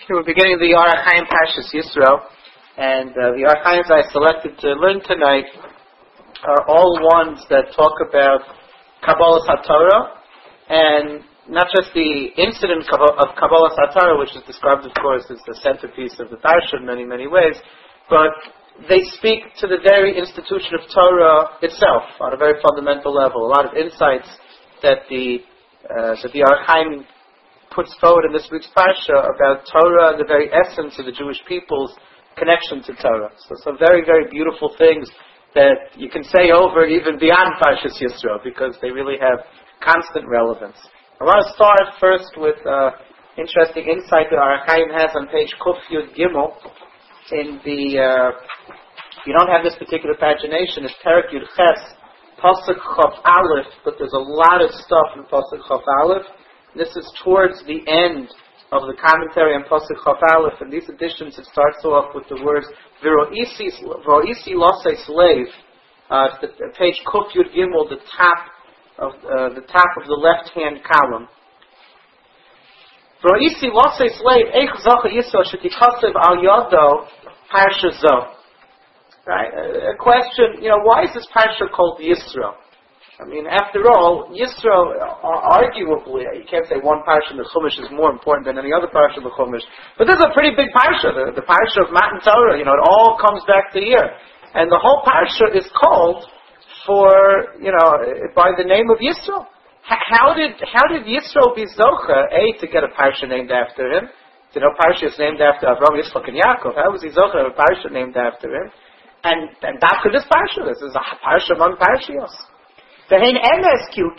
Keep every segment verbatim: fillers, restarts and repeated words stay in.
We're beginning the Or HaChaim Parshas Yisro, and uh, the Or HaChaims I selected to learn tonight are all ones that talk about Kabbalas HaTorah, and not just the incident of Kabbalas HaTorah, which is described, of course, as the centerpiece of the Parsha in many, many ways, but they speak to the very institution of Torah itself on a very fundamental level. A lot of insights that the uh, that the Or HaChaim puts forward in this week's Parsha about Torah and the very essence of the Jewish people's connection to Torah. So some very, very beautiful things that you can say over even beyond Parshas Yisro, because they really have constant relevance. I want to start first with uh, interesting insight that Or HaChaim has on page Kuf Yud Gimel. In the, uh, if you don't have this particular pagination, it's Perek Yud Ches, Pasuk Chav Aleph, but there's a lot of stuff in Pasuk Chav Aleph. This is towards the end of the commentary on Pasuk Chav Aleph. In these editions, it starts off with the words "V'ro'isi lasei slave." Uh, the, the page Kuf Yud Gimel, the top of uh, the top of the left-hand column. V'ro'isi lasei slave eich zacha Yisro shetikasev al yado parsha zo. Right? A, a question. You know, why is this parsha called Yisro? I mean, after all, Yisro, arguably, you can't say one parsha in the Chumash is more important than any other parsha in the Chumash, but this is a pretty big parsha, the, the parsha of Matan Torah. You know, it all comes back to here, and the whole parsha is called for, you know, by the name of Yisro. How did how did Yisro be zocha? A, to get a parsha named after him. You know, parsha is named after Avraham, Yitzchak, and Yaakov. How was he zocha of a parsha named after him? And and that's this parsha. This is a parsha among parshios. Yes, it's true.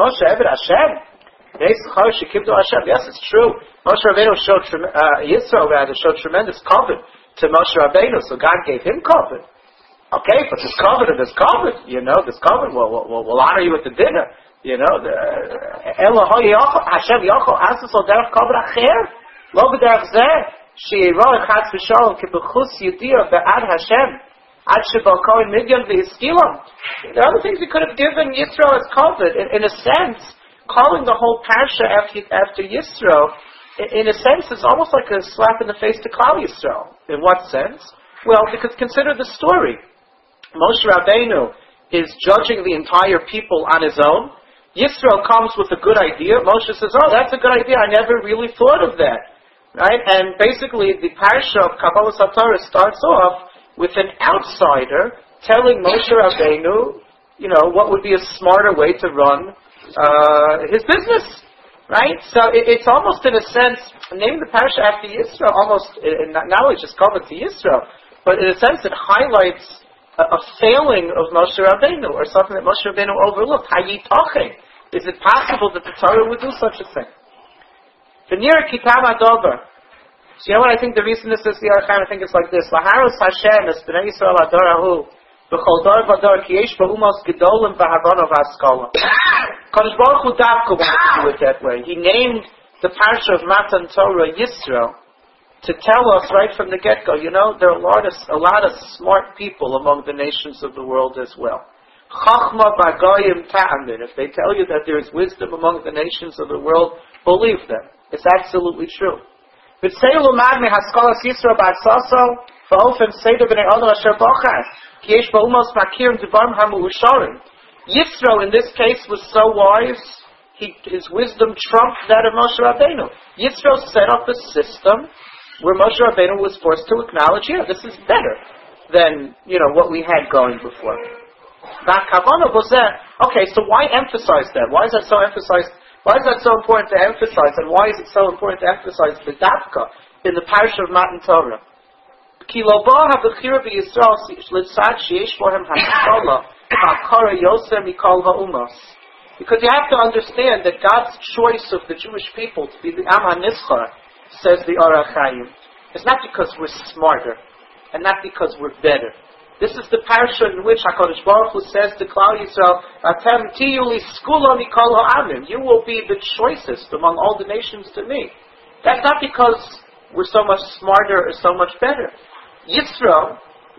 Moshe Rabbeinu showed, uh, Yisro rather, showed tremendous covet to Moshe Rabbeinu, so God gave him covet. Okay, but this covet and this covet, you know, this covet will will will honor you at the dinner. You know, the Hashem Yochel Asasol Derech Covet Acher, Lo B'derech Zeh, She'iroi Chatz V'Shalom Kibechus Yudiyah Be'ad Hashem. There are other things he could have given Yisro as covet. In, in a sense, calling the whole parsha after, after Yisro, in, in a sense, is almost like a slap in the face to Klal Yisro. In what sense? Well, because consider the story. Moshe Rabbeinu is judging the entire people on his own. Yisro comes with a good idea. Moshe says, oh, that's a good idea. I never really thought of that. Right? And basically, the parsha of Kabbalas HaTorah starts off with an outsider telling Moshe Rabbeinu, you know, what would be a smarter way to run uh, his business, right? So it, it's almost, in a sense, naming the parsha after Yisro, almost, it, not only just covered to Yisro, but in a sense it highlights a, a failing of Moshe Rabbeinu, or something that Moshe Rabbeinu overlooked. Hayitochen. Is it possible that the Torah would do such a thing? V'nir kitam adover. So you know what I think the reason this is the Or HaChaim? I think it's like this. Laharos Hashem es b'nei Yisrael adorahu b'chol dor v'dor ki yesh ba'umos gedolim v'havana v'askola. Kadosh Baruch Hu Davka wanted to do it that way. He named the parsha of Matan Torah Yisro to tell us right from the get-go, you know, there are a lot of, a lot of smart people among the nations of the world as well. Chachma b'goyim ta'amin. If they tell you that there is wisdom among the nations of the world, believe them. It's absolutely true. Yisro in this case was so wise, he, his wisdom trumped that of Moshe Rabbeinu. Yisro set up a system where Moshe Rabbeinu was forced to acknowledge, yeah, this is better than, you know, what we had going before. Okay, so why emphasize that? Why is that so emphasized? Why is that so important to emphasize, and why is it so important to emphasize the Davka in the parsha of Matan Torah? Because you have to understand that God's choice of the Jewish people to be the Am HaNischar, says the Or HaChaim, is not because we're smarter, and not because we're better. This is the parsha in which HaKadosh Baruch Hu says to Klal Yisrael, "Atem tiyu li skula mikol ha'amim." You will be the choicest among all the nations to me. That's not because we're so much smarter or so much better. Yisro,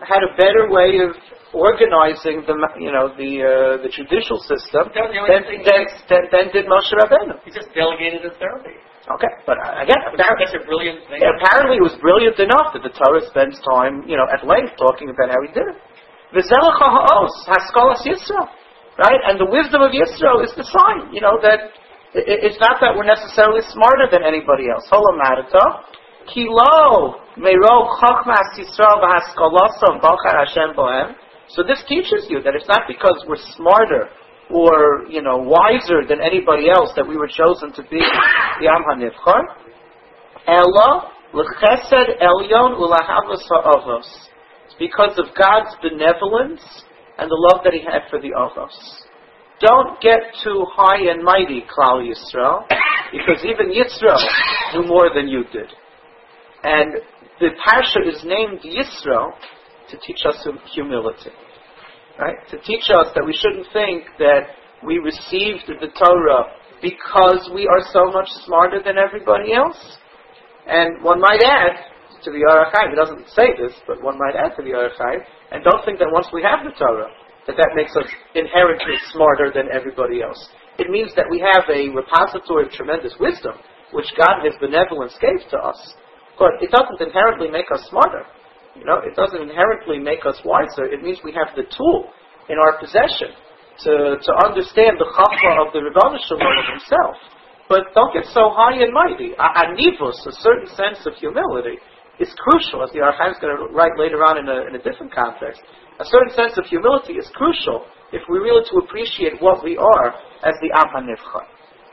had a better way of organizing the, you know, the uh, the judicial system than, than, than, than did Moshe Rabbeinu. He just delegated authority. Okay, but uh, again, apparently, that's a brilliant thing. apparently it was brilliant enough that the Torah spends time, you know, at length talking about how he did it. V'zelach ha'os, haskalas Yisrael, right? And the wisdom of Yisrael is the sign, you know, that it, it's not that we're necessarily smarter than anybody else. Holamadata. Kilo meirov chachmas Yisrael v'haskalasam b'achar Hashem bohem. So this teaches you that it's not because we're smarter or, you know, wiser than anybody else that we were chosen to be the Am HaNivchar. Ela l'chesed elyon u'lahavos ha'avos. It's because of God's benevolence and the love that He had for the avos. Don't get too high and mighty, Klal Yisrael, because even Yisrael knew more than you did. And the Parsha is named Yisrael to teach us humility. Right? To teach us that we shouldn't think that we received the Torah because we are so much smarter than everybody else. And one might add to the Orach Chaim, he doesn't say this, but one might add to the Orach Chaim, and don't think that once we have the Torah, that that makes us inherently smarter than everybody else. It means that we have a repository of tremendous wisdom, which God in His benevolence gave to us. But it doesn't inherently make us smarter. You know, it doesn't inherently make us wiser. It means we have the tool in our possession to, to understand the chachma of the Rebbeinu Shalom himself. But don't get so high and mighty. Anivus, a certain sense of humility, is crucial, as the Orach Chaim is going to write later on in a, in a different context. A certain sense of humility is crucial if we really to appreciate what we are as the Am HaNivchar.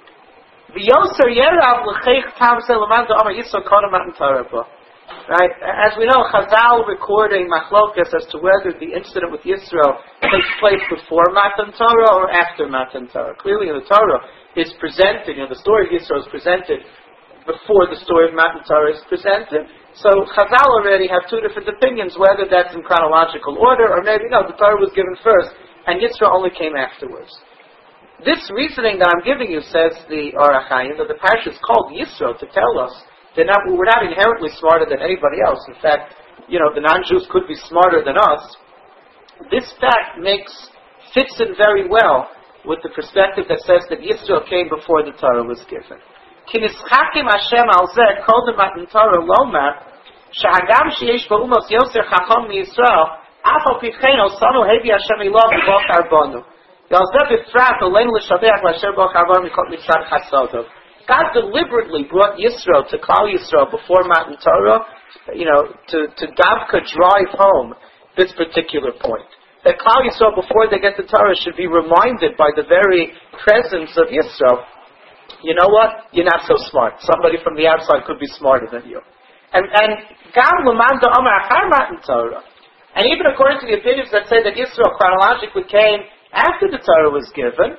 Right? As we know, Chazal record a machlokas as to whether the incident with Yisro takes place before Matan Torah or after Matan Torah. Clearly in the Torah is presented, you know, the story of Yisro is presented before the story of Matan Torah is presented. So Chazal already have two different opinions, whether that's in chronological order or maybe, no, the Torah was given first and Yisro only came afterwards. This reasoning that I'm giving you, says the Orach Chaim, that the parsha is called Yisro to tell us they're not, we're not inherently smarter than anybody else. In fact, you know, the non-Jews could be smarter than us. This fact makes, fits in very well with the perspective that says that Yisro came before the Torah was given. Kinischakim Hashem al zeh kol matan Torah lomar shehagam sheyesh ba'umos yoser chacham miyisrael af al pivchein osanu hevi Hashem ilav v'boch arbonu yalzeh b'frat oleinu l'shabeach l'asher boch arbonu mikot mitzad chasadov. God deliberately brought Yisro to Klal Yisro before Matan Torah, you know, to, to Davka drive home this particular point. That Klal Yisro, before they get to Torah, should be reminded by the very presence of Yisro, you know what? You're not so smart. Somebody from the outside could be smarter than you. And and Gam Lamanda Amar Achar Matan Torah. And even according to the opinions that say that Yisro chronologically came after the Torah was given,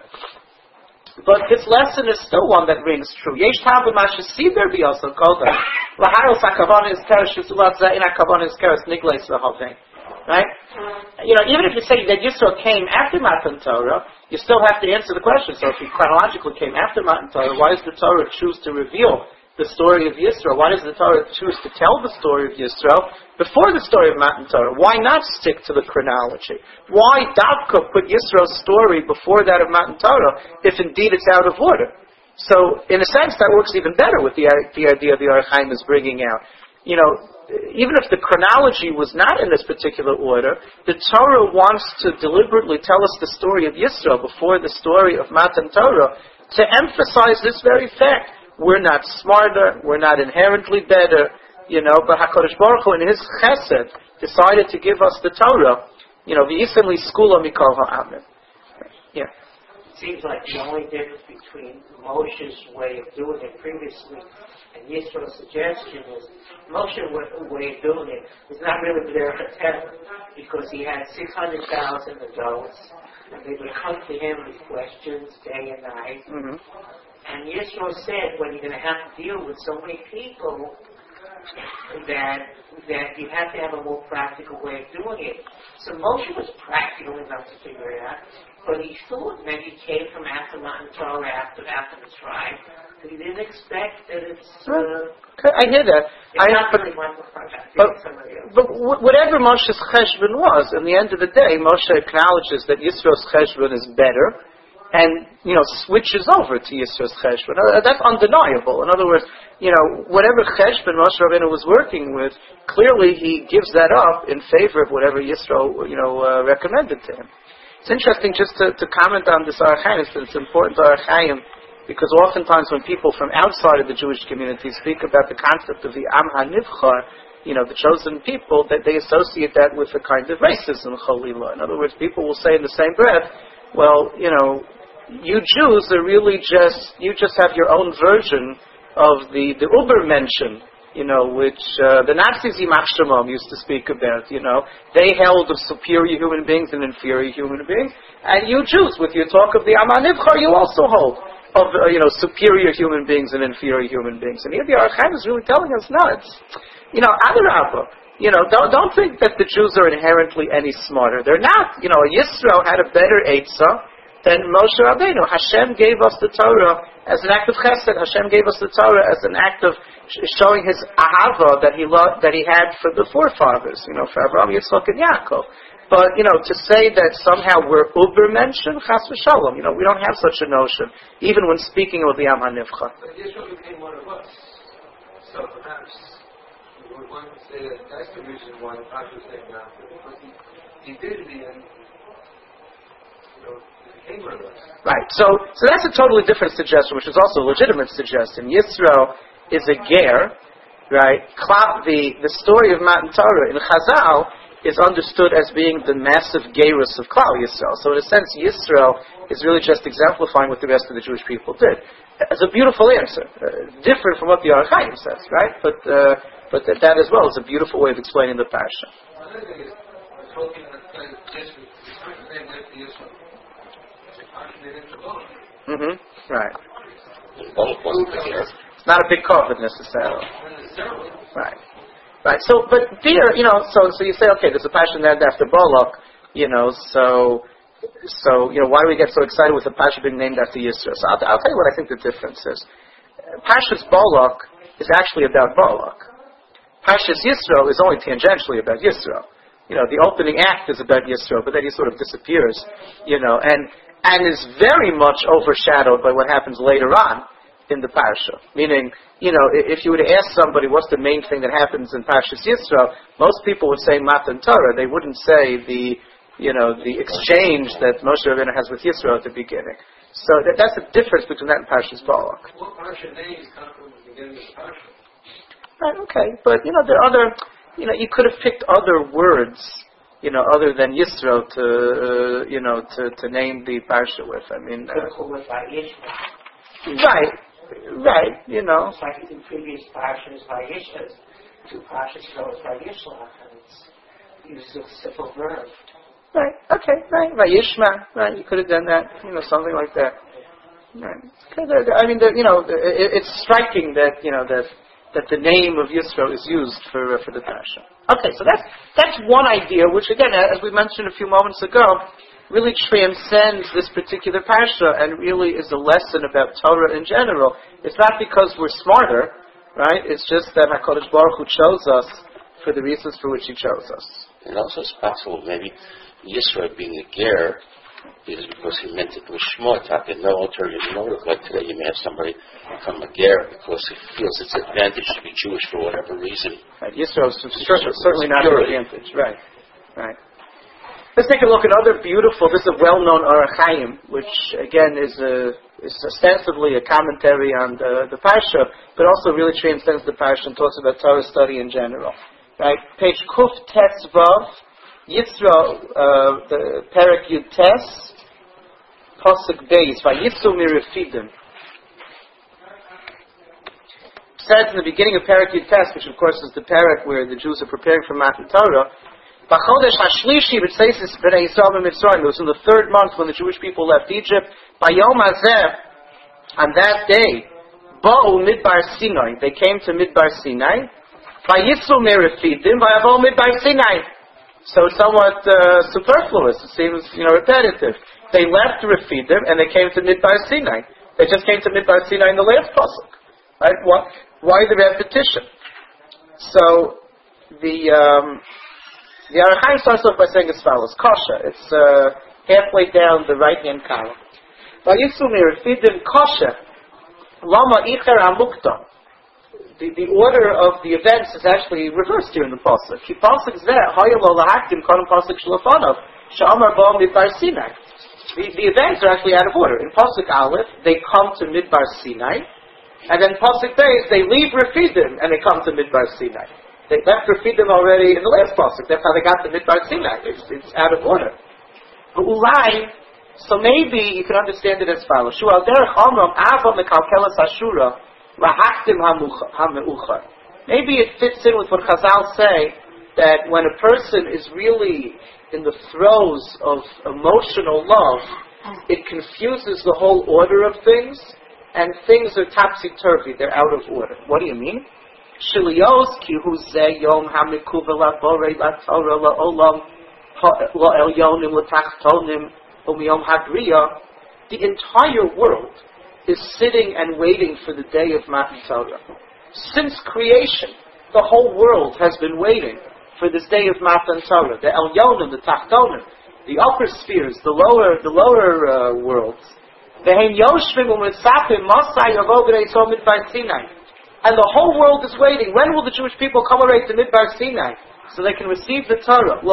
but this lesson is still one that rings true. Yesh tam b'mashe siber b'yosel kodem. Laharos hakavon is keres shesulat ze'in hakavon is keres nigleis v'hovein. Right? You know, even if you say that Yisro came after Matan Torah, you still have to answer the question. So if he chronologically came after Matan Torah, why does the Torah choose to reveal the story of Yisro? Why does the Torah choose to tell the story of Yisro before the story of Matan Torah? Why not stick to the chronology? Why Davka put Yisro's story before that of Matan Torah if indeed it's out of order? So, in a sense, that works even better with the, the idea the Orach Chaim is bringing out. You know, even if the chronology was not in this particular order, the Torah wants to deliberately tell us the story of Yisro before the story of Matan Torah to emphasize this very fact. We're not smarter, we're not inherently better, you know, but HaKadosh Baruch Hu in His chesed decided to give us the Torah, you know, v'yisen li skula mikol ha'amim. Yeah. It seems like the only difference between Moshe's way of doing it previously and Yisro's suggestion is Moshe's way of doing it was not really there for ten, because he had six hundred thousand adults, and they would come to him with questions day and night. Mm-hmm. And Yisro said, when you're going to have to deal with so many people, that that you have to have a more practical way of doing it. So Moshe was practical enough to figure it out, but he thought maybe he came from after Matan Torah, after after the tribe, but he didn't expect that it's. Uh, I hear that. It's I, not but, really Michael Farhat. but, It's somebody else. but wh- whatever Moshe's cheshbon was, in the end of the day, Moshe acknowledges that Yisro's cheshbon is better, and, you know, switches over to Yisro's cheshbon. Uh, that's undeniable. In other words, you know, whatever cheshbon Moshe Rabbeinu was working with, clearly he gives that up in favor of whatever Yisro, you know, uh, recommended to him. It's interesting just to, to comment on this Archaim, it's important to Archaim, because oftentimes when people from outside of the Jewish community speak about the concept of the Am HaNivchar, you know, the chosen people, that they associate that with a kind of racism, Chalila. In other words, people will say in the same breath, well, you know, you Jews are really just, you just have your own version of the, the Ubermenschen, you know, which uh, the Nazis, Yimach Shemam, used to speak about, you know. They held of superior human beings and inferior human beings, and you Jews, with your talk of the Am HaNivchar, you also hold of, uh, you know, superior human beings and inferior human beings. And here the Archaim is really telling us, no, it's, you know, Adarabba. You know, don't, don't think that the Jews are inherently any smarter. They're not. You know, Yisro had a better Eitzah than Moshe Rabbeinu. Hashem gave us the Torah as an act of chesed. Hashem gave us the Torah as an act of sh- showing His ahava that He loved, that He had for the forefathers. You know, for Abraham, Yitzchak, and Yaakov. But you know, to say that somehow we're ubermenschen, chas v'shalom. You know, we don't have such a notion, even when speaking of the Am HaNivchar. But Yeshua became one of us. So perhaps we would want to say that that's the reason why the Pasha was named after, because he, he did the end. You know, Right, so so that's a totally different suggestion, which is also a legitimate suggestion. Yisro is a ger, right? The the story of Matan Torah in Chazal is understood as being the massive gerus of Klal Yisrael. So in a sense, Yisro is really just exemplifying what the rest of the Jewish people did. It's a beautiful answer, uh, different from what the Archaim says, right? But uh, but that, that as well is a beautiful way of explaining the Parsha. Another thing is, we're talking about Yisro, the name after Yisro. Mm-hmm. Right. It's not a big covet necessarily. Right. Right. So, but there, you know, so so you say, okay, there's a passion named after Balak, you know, so so you know, why do we get so excited with the passion being named after Yisro? So I'll, I'll tell you what I think the difference is. Pashas Balak is actually about Balak. Pashas Yisro is only tangentially about Yisro. You know, the opening act is about Yisro, but then he sort of disappears, you know, and and is very much overshadowed by what happens later on in the Parsha. Meaning, you know, if you were to ask somebody what's the main thing that happens in Parshas Yisro, most people would say Matan Torah. They wouldn't say the, you know, the exchange that Moshe Rabbeinu has with Yisro at the beginning. So that, that's the difference between that and Parshas Balak. What Parsha names come from the beginning of the Parsha? Right, okay, but, you know, there are other, you know, you could have picked other words, you know, other than Yisro to, uh, you know, to, to name the Parsha with. I mean, uh, right, right, you know. It's like in previous Parshas, Vayishas, two Parshas ago it's Vayishlach, and it's used as a simple verb. Right, okay, right, Vayishma, right, you could have done that, you know, something like that. Right. I mean, the, you know, it, it's striking that, you know, that that the name of Yisro is used for uh, for the Parsha. Okay, so that's that's one idea, which again, as we mentioned a few moments ago, really transcends this particular Parsha and really is a lesson about Torah in general. It's not because we're smarter, right? It's just that HaKadosh Baruch Hu chose us for the reasons for which He chose us. And also it's possible maybe Yisro being a ger is because he meant it was shmot, and no alternative motive. Like today you may have somebody become a ger because he feels it's an advantage to be Jewish for whatever reason. Right. Yisro is certainly not an advantage. Right. Right. Let's take a look at other beautiful, this is a well-known Arachaim, which again is a is ostensibly a commentary on the, the Parsha, but also really transcends the Parsha and talks about Torah study in general. Right? Page Kuf Tes Vav, Yisro, uh, the Perek Yud Tes, Pasuk Beis, Vayitzu Mirifidim. Says in the beginning of Perek Yud Tes, which of course is the Perek where the Jews are preparing for Matan Torah, B'chodesh hashlishi b'tzeisis b'nei Yisrael b'Mitzrayim. It was in the third month when the Jewish people left Egypt. B'yom hazeh, on that day, ba'u midbar Sinai. They came to midbar Sinai. Vayitzu mirifidim, vayavo midbar Sinai. So it's somewhat uh, superfluous. It seems, you know, repetitive. They left Refidim and they came to Midbar Sinai. They just came to Midbar Sinai in the last pasuk. Right? Why, why the repetition? So the um, the Aruch Chaim starts off by saying as follows: Kasha. It's uh, halfway down the right hand column. Vayisumir fidim kasha lama icher amukta. The, the order of the events is actually reversed here in the pasuk. Ki pasuk zeh hayalo lahakdim kodem pasuk shlofanov shamar ba midbar Sinai. The the events are actually out of order. In pasuk Aleph, they come to Midbar Sinai, and then pasuk Beis they leave Refidim and they come to Midbar Sinai. They left Refidim already in the last pasuk. That's how they got to Midbar Sinai. It's, it's out of order. But ulai, so maybe you can understand it as follows: Shu al derech amram ava mekalkelas ashura. Maybe it fits in with what Chazal say, that when a person is really in the throes of emotional love, it confuses the whole order of things, and things are topsy-turvy, they're out of order. What do you mean? The entire world is sitting and waiting for the day of Matan Torah. Since creation, the whole world has been waiting for this day of Matan Torah. The Elyonim, the Tachtonim, the upper spheres, the lower, the lower uh, worlds. And the whole world is waiting. When will the Jewish people come already to Midbar Sinai so they can receive the Torah?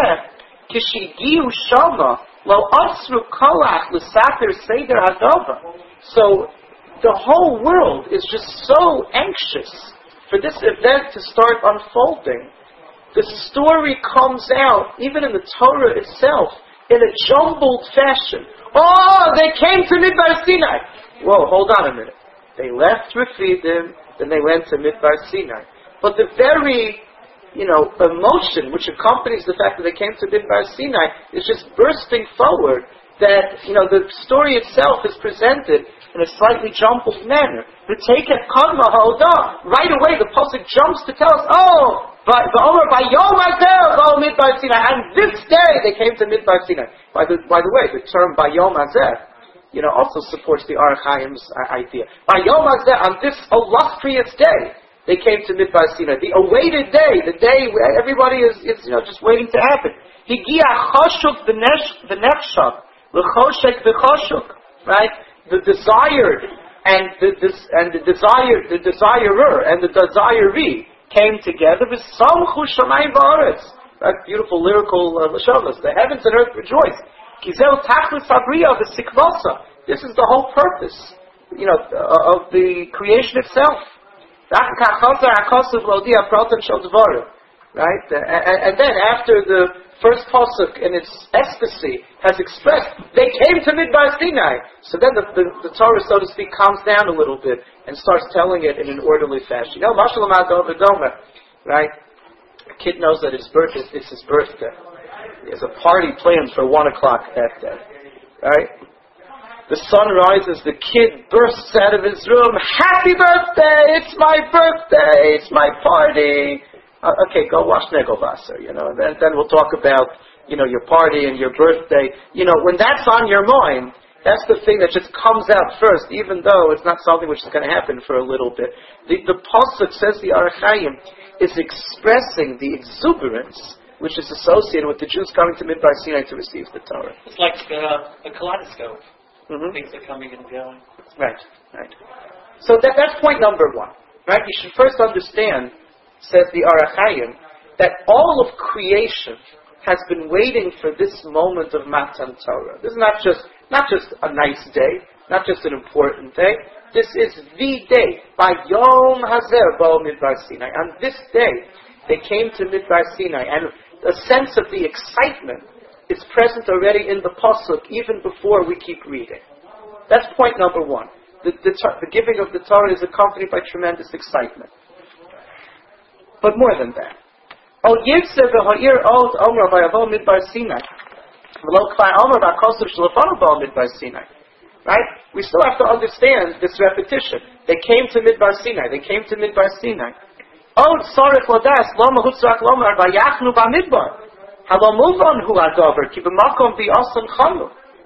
So the whole world is just so anxious for this event to start unfolding. The story comes out, even in the Torah itself, in a jumbled fashion. Oh, they came to Midbar Sinai. Whoa, hold on a minute. They left Refidim, then they went to Midbar Sinai. But the very, you know, emotion which accompanies the fact that they came to Midbar Sinai is just bursting forward. That, you know, the story itself is presented in a slightly jumbled manner. Right away, the pasuk jumps to tell us, oh, by by Yom Hazeh, oh, Midbar Sinai, and this day they came to Midbar Sinai. By the by the way, the term by Yom Hazeh, you know, also supports the Aruch Chaim's idea. By Yom Hazeh, on this illustrious day, they came to Midbar Sinai, the awaited day, the day where everybody is, is you know, just waiting to happen. Higia chashuk v'nechshak. Right? The desired and the this and the desired the desirer and the desiree came together with samchu shamayim va'aretz. Right? Beautiful lyrical uh, lashonas. The heavens and earth rejoice. Kizel tachlis abriya v'sikvasa. This is the whole purpose, you know, uh, of the creation itself. Right? And, and then after the first pasuk in its ecstasy has expressed, they came to Midbar Sinai. So then the, the, the Torah, so to speak, calms down a little bit and starts telling it in an orderly fashion. You know, right? A kid knows that his birthday, it's his birthday. There's a party planned for one o'clock that day. Right? The sun rises, the kid bursts out of his room. Happy birthday! It's my birthday! It's my party! Uh, okay, go watch Negovasser, you know, then, then we'll talk about, you know, your party and your birthday. You know, when that's on your mind, that's the thing that just comes out first, even though it's not something which is going to happen for a little bit. The, the pasuk, says the Aruch Chaim, is expressing the exuberance which is associated with the Jews coming to Midbar Sinai to receive the Torah. It's like uh, a kaleidoscope. Mm-hmm. Things are coming and going. Right, right. So that, that's point number one, right? You should first understand, says the Aruch Chaim, that all of creation has been waiting for this moment of Matan Torah. This is not just not just a nice day, not just an important day. This is the day. By Yom Hazeh Bo Midbar Sinai. On this day, they came to Midbar Sinai, and the sense of the excitement is present already in the pasuk, even before we keep reading. That's point number one. The, the, the giving of the Torah is accompanied by tremendous excitement. But more than that. Oh, Yitzeh v'ha'ir od omra v'yavo midbar Sinai. V'lo k'vay omra v'akosov shlefanu bo midbar Sinai. Right? We still have to understand this repetition. They came to Midbar Sinai. They came to Midbar Sinai. Od sorech lodas lo mahutzrak lomar v'yachnu b'midbar. Halo muvon hu adover ki b'makom v'yosan chanu.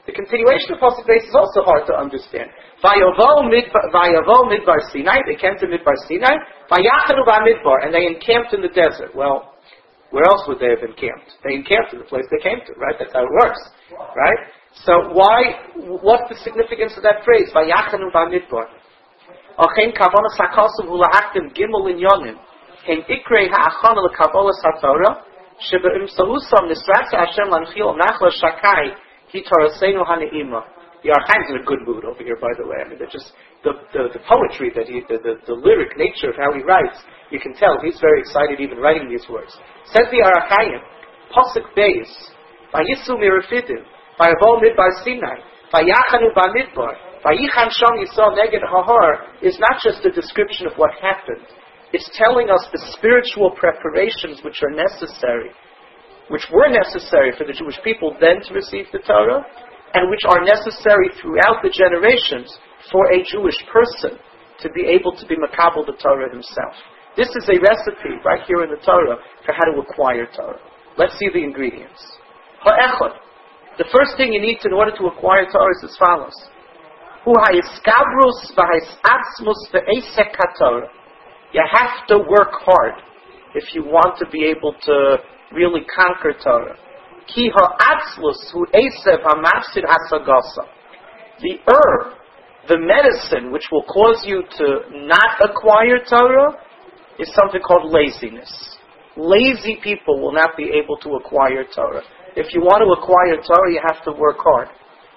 The continuation of Pasuk Beis is also hard to understand. Vayavo midbar Sinai, they came to midbar Sinai, Vayachanu ba'midbar, and they encamped in the desert. Well, where else would they have encamped? They encamped in the place they came to, right? That's how it works, right? So why, what's the significance of that phrase? Vayachanu ba'midbar. Ochen kavonas hakasav hula'aktim gimel inyonim, hen ikrei ha'achana l'kavolas ha'torah, shebe'im sahusam nisratza Hashem lanchil nachla shakai, hi torasenu ha'ne'ima. The Archaim's in a good mood over here, by the way. I mean, they're just, the, the, the poetry that he, the, the, the lyric nature of how he writes, you can tell he's very excited even writing these words. Says the Archaim, Pasuk Beis, Vayisu mirafidim, Vayavo midbar Sinai, Vayachanu ba'midbar, Vayichan sham Yisrael neged hahar, is not just a description of what happened. It's telling us the spiritual preparations which are necessary, which were necessary for the Jewish people then to receive the Torah, and which are necessary throughout the generations for a Jewish person to be able to be makabel the Torah himself. This is a recipe right here in the Torah for how to acquire Torah. Let's see the ingredients. Ha'echad. The first thing you need to, in order to acquire Torah is as follows. Hu ha'iskabrus v'ha'isatzmus v'eisek ha'Torah. You have to work hard if you want to be able to really conquer Torah. Ki ha'atzlus hu esev ha'mafsid hasagasa. The herb, the medicine which will cause you to not acquire Torah is something called laziness. Lazy people will not be able to acquire Torah. If you want to acquire Torah, you have to work hard.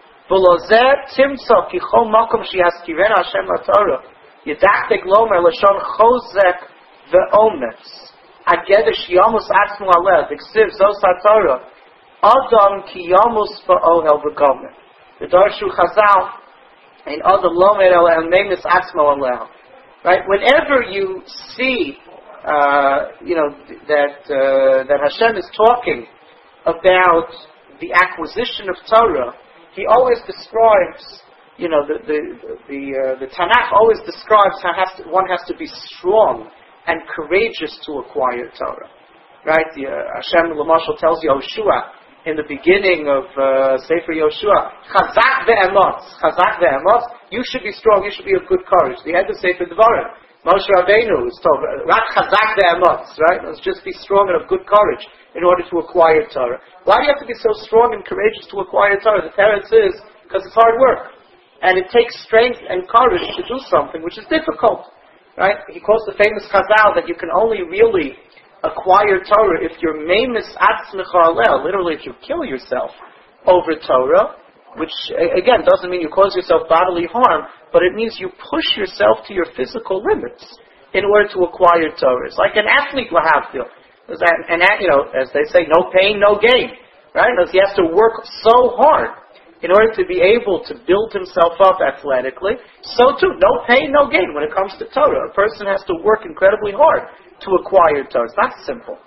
V'lozeh timtza ki chol makom sheyaskiren Hashem la'Torah yedachtek lomer lashon chozek ve'ometz agedesh yamus atzmu aleh v'ksiv zos ha'Torah Adam ki yamus ba'ohel v'gomer. The Darshu Chazal in Adam lomer el el memis atzmo aleh. Right? Whenever you see, uh, you know, that uh, that Hashem is talking about the acquisition of Torah, He always describes, you know, the the the, uh, the Tanakh always describes how has to, one has to be strong and courageous to acquire Torah. Right? The, uh, Hashem Lamashal tells Yoshua in the beginning of uh, Sefer Yoshua, Chazak ve'emotz, Chazak ve'emotz, you should be strong, you should be of good courage. The end of Sefer Devarim, Moshe Rabbeinu is told, Rak Chazak ve'emotz, right? Let's just be strong and of good courage in order to acquire Torah. Why do you have to be so strong and courageous to acquire Torah? The teretz is, because it's hard work. And it takes strength and courage to do something which is difficult. Right? He quotes the famous Chazal that you can only really acquire Torah if you're meimis atzmecha aleh, literally if you kill yourself over Torah, which again doesn't mean you cause yourself bodily harm, but it means you push yourself to your physical limits in order to acquire Torah. It's like an athlete will have to. And, you know, as they say, no pain, no gain. Right? Because he has to work so hard in order to be able to build himself up athletically. So too, no pain, no gain when it comes to Torah. A person has to work incredibly hard to acquire Torah. It's not simple.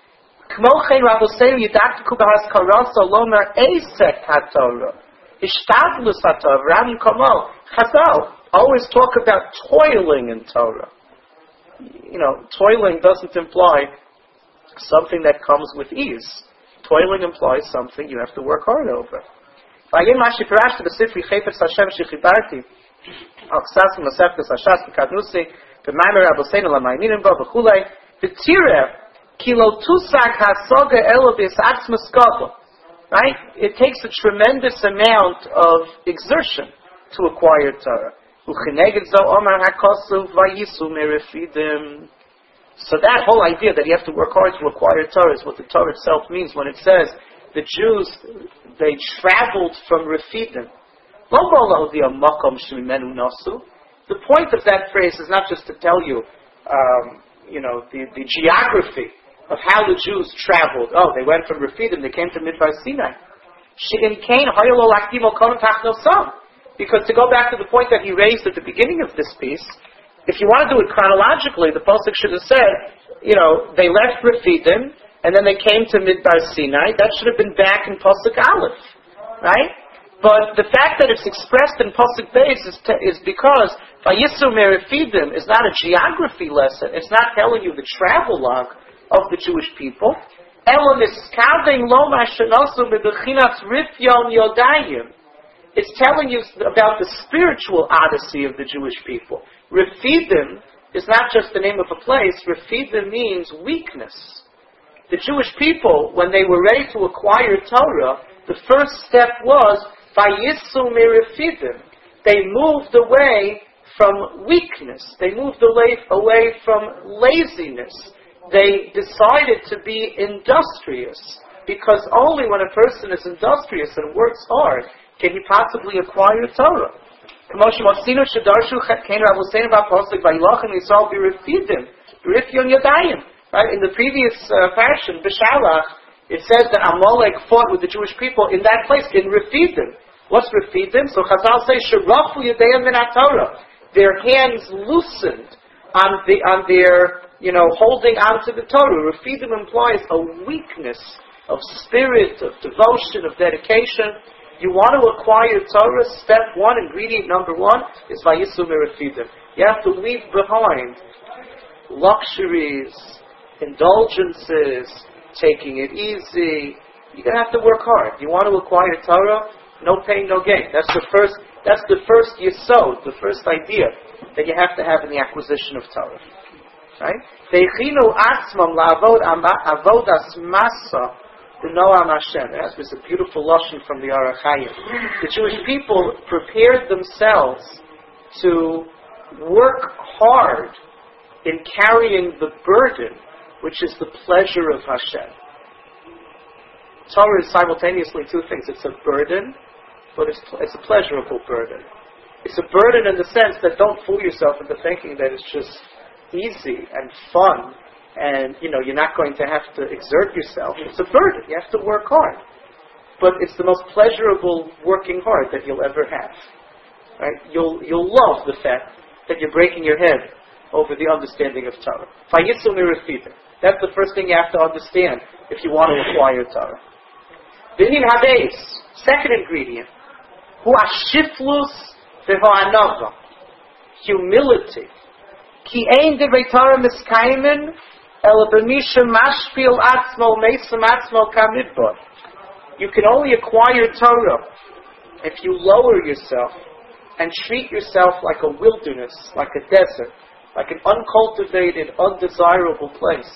Chazal always talk about toiling in Torah. You know, toiling doesn't imply something that comes with ease. Toiling implies something you have to work hard over. Right? It takes a tremendous amount of exertion to acquire Torah. So that whole idea that you have to work hard to acquire Torah is what the Torah itself means when it says the Jews, they traveled from Refidim. The point of that phrase is not just to tell you, um, you know, the, the geography of how the Jews traveled. Oh, they went from Refidim, they came to Midbar Sinai. Because to go back to the point that he raised at the beginning of this piece, if you want to do it chronologically, the Pasuk should have said, you know, they left Refidim, and then they came to Midbar Sinai. That should have been back in Pasuk Aleph, right? But the fact that it's expressed in Pasuk Beis is, te- is because Vayisu Merifidim is not a geography lesson. It's not telling you the travel log of the Jewish people. It's telling you about the spiritual odyssey of the Jewish people. Refidim is not just the name of a place. Refidim means weakness. The Jewish people, when they were ready to acquire Torah, the first step was Vayisu Mirifidim. They moved away from weakness. They moved away, away from laziness. They decided to be industrious, because only when a person is industrious and works hard can he possibly acquire Torah. Right? In the previous uh, fashion, B'Shalach, it says that Amalek fought with the Jewish people in that place, in Refidim. What's Refidim? So Chazal say, Sherafu Yudayim min HaTorah. Their hands loosened on the on their, you know, holding onto the Torah. Refidim implies a weakness of spirit, of devotion, of dedication. You want to acquire Torah, step one, ingredient number one, is Vayisu Mirifidim. You have to leave behind luxuries, indulgences, taking it easy. You're going to have to work hard. You want to acquire Torah, no pain, no gain. That's the first, that's the first yesod, the first idea that you have to have in the acquisition of Torah. Right? Veichinu atzmam la'avod avodas masa Noam Hashem. Yes, there's a beautiful lashon from the Orach Chayim. The Jewish people prepared themselves to work hard in carrying the burden, which is the pleasure of Hashem. Torah is simultaneously two things. It's a burden, but it's, it's a pleasurable burden. It's a burden in the sense that don't fool yourself into thinking that it's just easy and fun, and, you know, you're not going to have to exert yourself. It's a burden. You have to work hard. But it's the most pleasurable working hard that you'll ever have. Right? You'll you'll love the fact that you're breaking your head over the understanding of Torah. Vayisu Mirifidim. That's the first thing you have to understand if you want to acquire Torah. V'inin habeis. Second ingredient. Hu ashiflus v'ha'anava. Humility. Ki ein divrei Torah miskaimen el b'misha mashpil atzmo meisam atzmo kamidbar. You can only acquire Torah if you lower yourself and treat yourself like a wilderness, like a desert, like an uncultivated, undesirable place.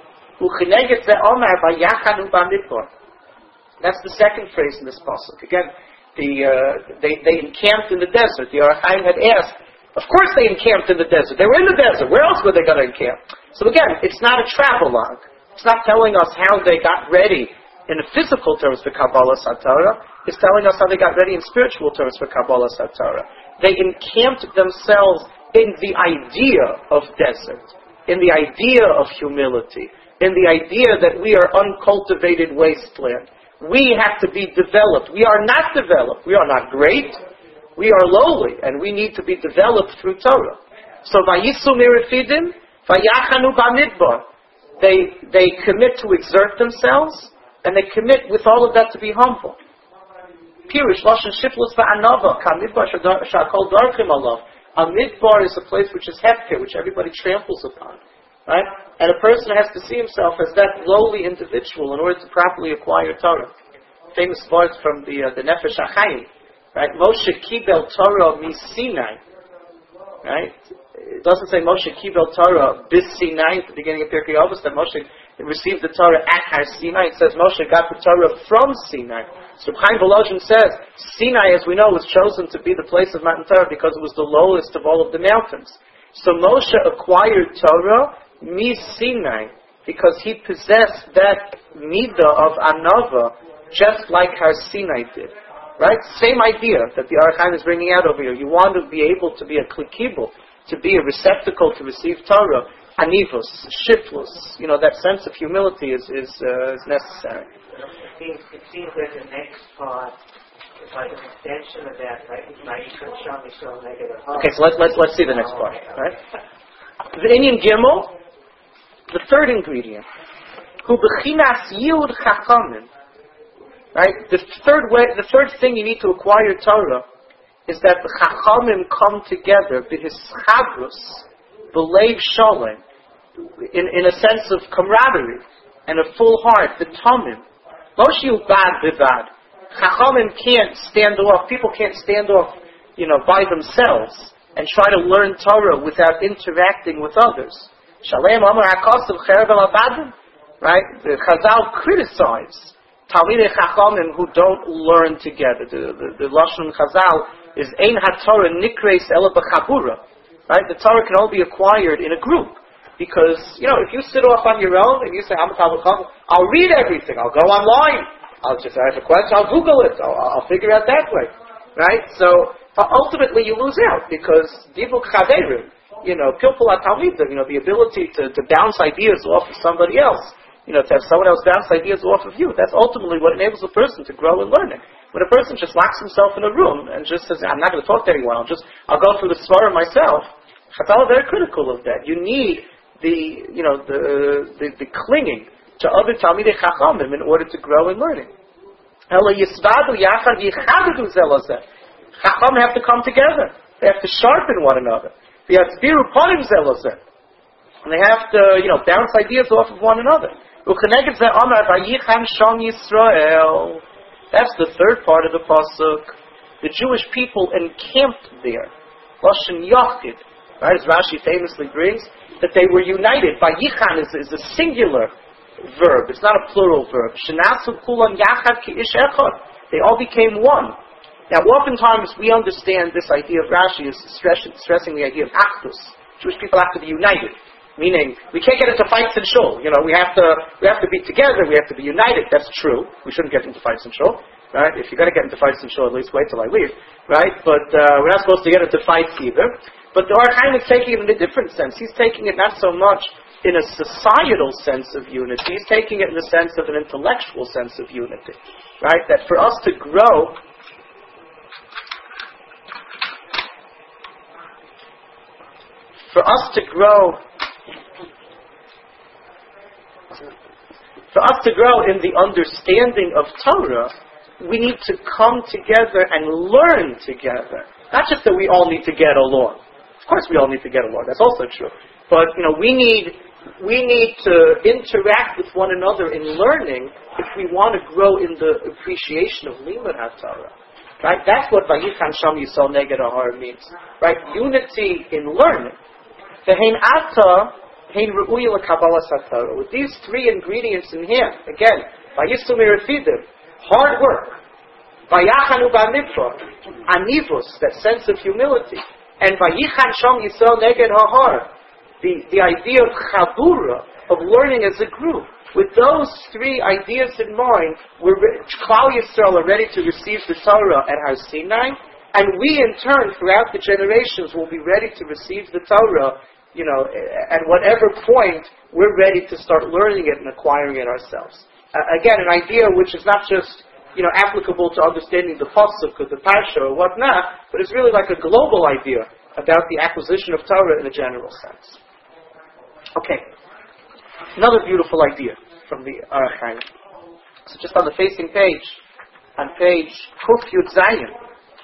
That's the second phrase in this pasuk. Again, the, uh, they, they encamped in the desert. The Orach Chayim had asked, of course they encamped in the desert. They were in the desert. Where else were they going to encamp? So again, it's not a travel log. It's not telling us how they got ready in the physical terms for Kabbalah Satorah. It's telling us how they got ready in spiritual terms for Kabbalah Satorah. They encamped themselves in the idea of desert, in the idea of humility, in the idea that we are uncultivated wasteland. We have to be developed. We are not developed. We are not great. We are lowly, and we need to be developed through Torah. So, Vayisu Mirifidim, Vayachanu Bamidbar. They they commit to exert themselves, and they commit with all of that to be humble. Pirush Lashon Shiflus Va'anava Kamidbar Shakol Darchim Alav. A midbar is a place which is hefker, which everybody tramples upon, right? And a person has to see himself as that lowly individual in order to properly acquire Torah. Famous words from the uh, the Nefesh HaChaim. Right? Moshe Kibel Torah mi Sinai. Right? It doesn't say Moshe Kibel Torah bis Sinai at the beginning of Pirkei Avos, that Moshe received the Torah at Har Sinai. It says Moshe got the Torah from Sinai. So Chaim Volozhin says Sinai, as we know, was chosen to be the place of Matan Torah because it was the lowest of all of the mountains. So Moshe acquired Torah mi Sinai because he possessed that midah of anava just like Har Sinai did. Right? Same idea that the Orach Chayim is bringing out over here. You want to be able to be a klikibel, to be a receptacle to receive Torah, anivus, shiflus. You know, that sense of humility is is, uh, is necessary. It seems, it seems that the next part is like an extension of that, right? Okay, so let's let's let's see the next part. Right? The Indian Gimel, the third ingredient, hu bechinas yud chachamim. Right? The third way, the third thing you need to acquire Torah is that the Chachamim come together, b'hischabrus, b'leiv sholem, in in a sense of camaraderie and a full heart. The Tomim, Moshe bad b'bad. Chachamim can't stand off, people can't stand off, you know, by themselves and try to learn Torah without interacting with others. Shalem Amar HaKosav Cherev El Abadim. Right? The Chazal criticize Talmidei Chachamim who don't learn together. The, the, the Lashon Chazal is Ein HaTorah Nikreis Ela B'Chabura. Right? The Torah can only be acquired in a group. Because, you know, if you sit off on your own and you say, I'll read everything, I'll go online, I'll just ask a question, I'll Google it, I'll, I'll figure out that way. Right? So, ultimately you lose out because Dibuk Chaverim, you know, Pilpul HaTalmidim, you know, the ability to, to bounce ideas off of somebody else, you know, to have someone else bounce ideas off of you, that's ultimately what enables a person to grow in learning. When a person just locks himself in a room and just says, I'm not going to talk to anyone, I'll just, I'll go through the Svarah myself, Chazal are very critical of that. You need the, you know, the, the, the clinging to other Talmidei Chachamim in order to grow in learning. Chacham have to come together. They have to sharpen one another. They have to be upon him zelazeh. And they have to, you know, bounce ideas off of one another. That's the third part of the pasuk. The Jewish people encamped there. Lashon Yachid. Right, as Rashi famously brings, that they were united. Vayichan is, is a singular verb. It's not a plural verb. Shenasu kulan yachad ki ish echad. They all became one. Now, oftentimes we understand this idea of Rashi as stress, stressing the idea of achdus. Jewish people have to be united, meaning we can't get into fights in shul. You know, we have to we have to be together. We have to be united. That's true. We shouldn't get into fights in shul, right? If you're going to get into fights in shul, at least wait till I leave, right? But uh, we're not supposed to get into fights either. But the Or HaChaim is taking it in a different sense. He's taking it not so much in a societal sense of unity. He's taking it in the sense of an intellectual sense of unity, right? That for us to grow. For us to grow, for us to grow in the understanding of Torah, we need to come together and learn together. Not just that we all need to get along. Of course, we all need to get along. That's also true. But you know, we need we need to interact with one another in learning if we want to grow in the appreciation of Limud HaTorah. Right? That's what Vayichan Sham Yisrael Neged Ahar means. Right? Unity in learning. With these three ingredients in here, again, hard work, anivus, that sense of humility, and the, the idea of chabura, of learning as a group. With those three ideas in mind, we're, Klal Yisrael are ready to receive the Torah at Har Sinai, and we in turn, throughout the generations, will be ready to receive the Torah, you know, at whatever point we're ready to start learning it and acquiring it ourselves. Uh, again, an idea which is not just, you know, applicable to understanding the pasuk or the parsha or whatnot, but it's really like a global idea about the acquisition of Torah in a general sense. Okay. Another beautiful idea from the Or HaChaim. So just on the facing page, on page Kuf Yud Zayin,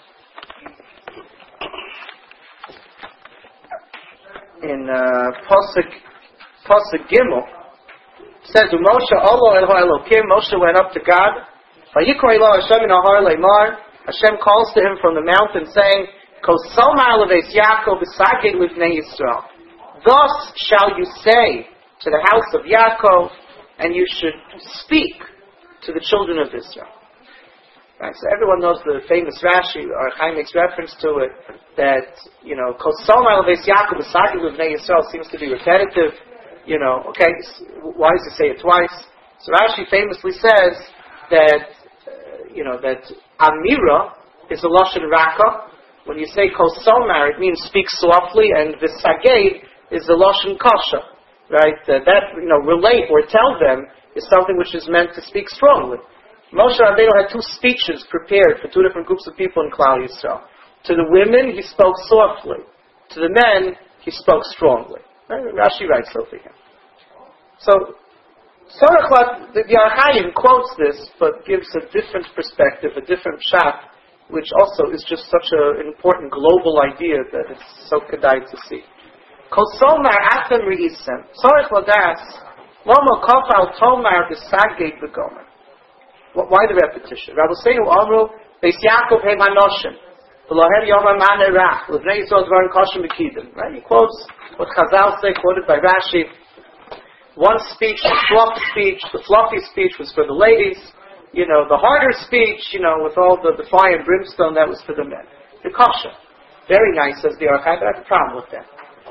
in uh, Pasuk Pasuk Gimel, says, Moshe Olo El Elokim, Moshe went up to God. Vayikra Elo Hashem in Ahar Leimar. Hashem calls to him from the mountain, saying, Kosomar Leves Yaakov B'Saged Livnei Yisrael. Thus shall you say to the house of Yaakov, and you should speak to the children of Israel. Right, so everyone knows the famous Rashi, Or HaChaim makes reference to it, that, you know, Kosomar Leves Yaakov B'Saged Livnei Yisrael seems to be repetitive. You know, okay, why does he say it twice? So Rashi famously says that, uh, you know, that Amira is a Lashon Raka. When you say Kosomar, it means speak softly, and V'Saged is the Lashon Kasha. Right? Uh, that, you know, relate or tell them is something which is meant to speak strongly. Moshe Rabbeinu had two speeches prepared for two different groups of people in Klal Yisrael. To the women, he spoke softly. To the men, he spoke strongly. Right? Rashi writes over here. So, Sorachlat, the Or HaChaim quotes this, but gives a different perspective, a different shot, which also is just such an important global idea that it's so kedai to see. Kosomar atem reisem. Sorach ladas, lomo kofal tomar b'saged b'gomer. Why the repetition? Rabbi Seinu Amru, Beis Yaakov Hem Hanoshim, V'lohem Yovam Man Erach, L'vnei Yisrael Dvarim Koshim B'Kidim. Right? He quotes what Chazal say, quoted by Rashi. One speech, the fluffy speech, the fluffy speech was for the ladies. You know, the harder speech, you know, with all the, the fire and brimstone, that was for the men. The Kosher. Very nice, says the Archai, but I have a problem with that.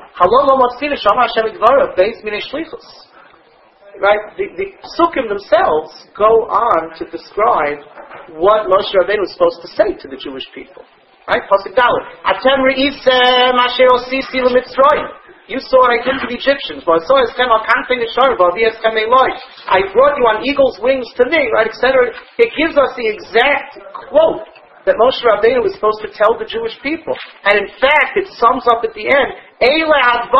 Right? The, the Psukim themselves go on to describe what Moshe Rabbeinu was supposed to say to the Jewish people. Right? Pasuk Dalet. Atem re'isem asher osisi l'mitzrayim. You saw what I did to the Egyptians. I brought you on eagle's wings to me, right, et cetera. It gives us the exact quote that Moshe Rabbeinu was supposed to tell the Jewish people. And in fact, it sums up at the end, these are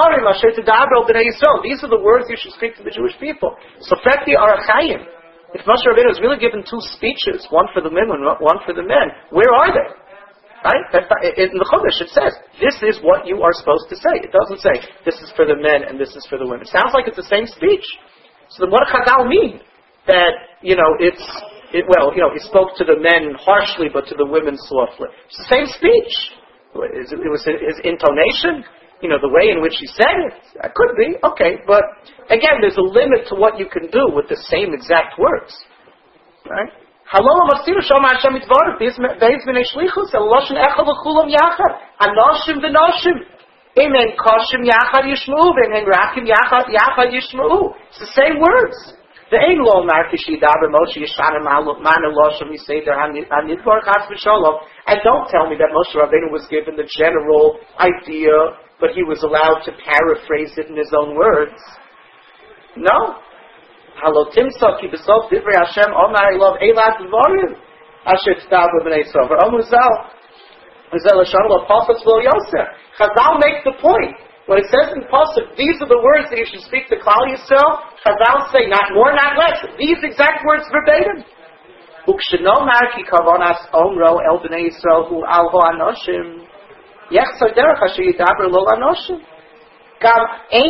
the words you should speak to the Jewish people. So, if Moshe Rabbeinu was really given two speeches, one for the women, one for the men, where are they? Right? In the Chumash it says, this is what you are supposed to say. It doesn't say, this is for the men and this is for the women. It sounds like it's the same speech. So then what does Chazal mean? That, you know, it's, it, well, you know, he spoke to the men harshly, but to the women softly. It's the same speech. It was his intonation, you know, the way in which he said it. It could be, okay, but again, there's a limit to what you can do with the same exact words. Right? Halom Masiru Shoma Hashem Itvarach Beis Bnei Shlichus Eloshen Echad L'Chulam Yachad Anoshim V'Noshim Imen Koshim Yachad Yishma'u V'Imen Rakim Yachad Yachad Yishma'u. It's the same words. The Ein Lo Mar Kishidaber Moshe Yishanim Man Eloshim Yiseder HaNidvar Chas V'Sholom. And don't tell me that Moshe Rabbeinu was given the general idea, but he was allowed to paraphrase it in his own words. No. Halo Timsa ki besof divrei Hashem Omar Elov Eilat Dvarim Asher Tdaber B'nei Yisrael. V'Omer Zal Zal Lashon Lo Pasuk Lo Yosef. Chazal makes the point when it says in Pasuk, these are the words that you should speak to Klal Yisrael. Chazal say not more, not less. These exact words verbatim. Ukshenomar ki kavonas Omro El B'nei Yisrael Hu Al Ho Anoshim Yechsar Derech Asher Yidaber Lo Anoshim. Right? The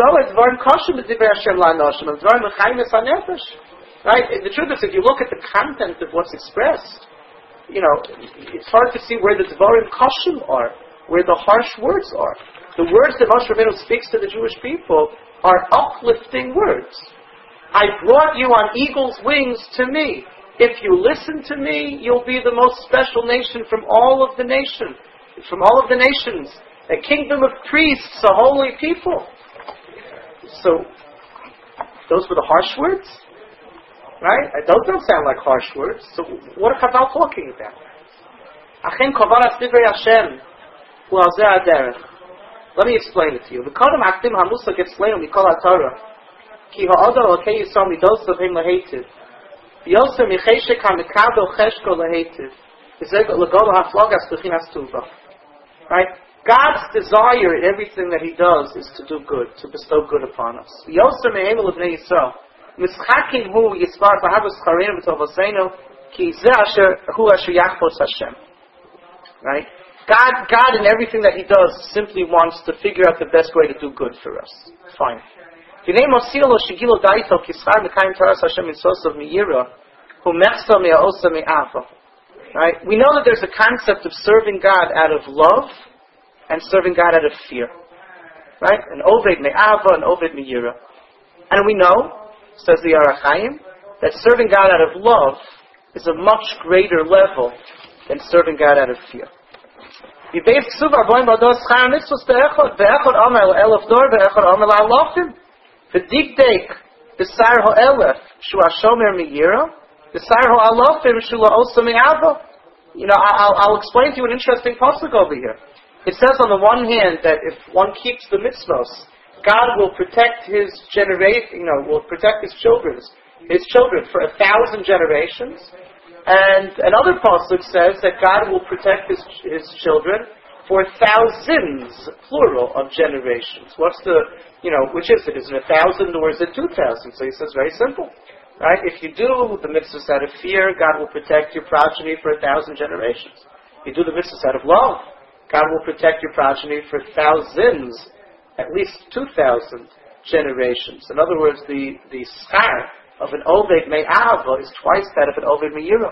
truth is, if you look at the content of what's expressed, you know, it's hard to see where the Dvarim Koshim are, where the harsh words are. The words that Moshe Rabbeinu speaks to the Jewish people are uplifting words. I brought you on eagle's wings to me. If you listen to me, you'll be the most special nation from all of the nation, from all of the nations. A kingdom of priests, a holy people. So, those were the harsh words? Right? Those don't sound like harsh words. So, what are Chazal talking about? Achem kavaras divrei Hashem hu al zeh haderech. Let me explain it to you. V'kodem akdim hamusag etzleinu mikol haTorah ki ha'odor alkei Yisrael midosav hem lehetiv v'yoser micheshek ha'mekado cheshko lehetiv v'zeh l'gol ha'flogas b'chinas tuva. Right? God's desire in everything that He does is to do good, to bestow good upon us. Yoser me'emel b'nei Yisrael mischakim hu yisbar b'havos chareinu v'tovoseinu ki zeh asher hu asher yachpos Hashem. Right? God, God in everything that He does simply wants to figure out the best way to do good for us. Fine. Right? We know that there's a concept of serving God out of love and serving God out of fear. Right? An Oved me'ava, an Oved me'yira. And we know, says the Orach Chaim, that serving God out of love is a much greater level than serving God out of fear. The dikdek b'sar ha'elef shu hashomer me'yira, b'sar ha'alofim shu la'osa me'ava. You know, I'll, I'll explain to you an interesting pasuk over here. It says on the one hand that if one keeps the mitzvos, God will protect his generation, you know, will protect his children, his children for a thousand generations. And another pasuk says that God will protect his his children for thousands, plural, of generations. What's the, you know, which is it? Is it a thousand or is it two thousand? So he says very simple, right? If you do the mitzvahs out of fear, God will protect your progeny for a thousand generations. If you do the mitzvahs out of love, God will protect your progeny for thousands, at least two thousand generations. In other words, the, the schar of an Oved Me'ava is twice that of an Oved Me'ira.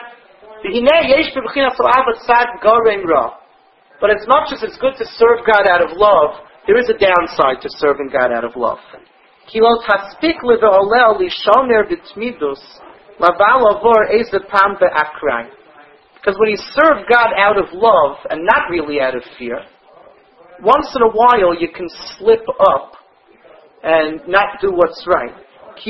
But it's not just it's good to serve God out of love, there is a downside to serving God out of love. Because when you serve God out of love and not really out of fear, once in a while you can slip up and not do what's right. I